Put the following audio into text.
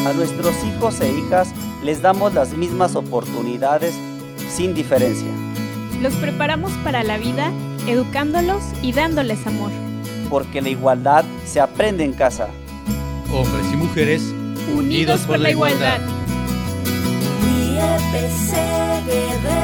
A nuestros hijos e hijas les damos las mismas oportunidades sin diferencia. Los preparamos para la vida, educándolos y dándoles amor. Porque la igualdad se aprende en casa. Hombres y mujeres, unidos por la igualdad. IEPC Guerrero.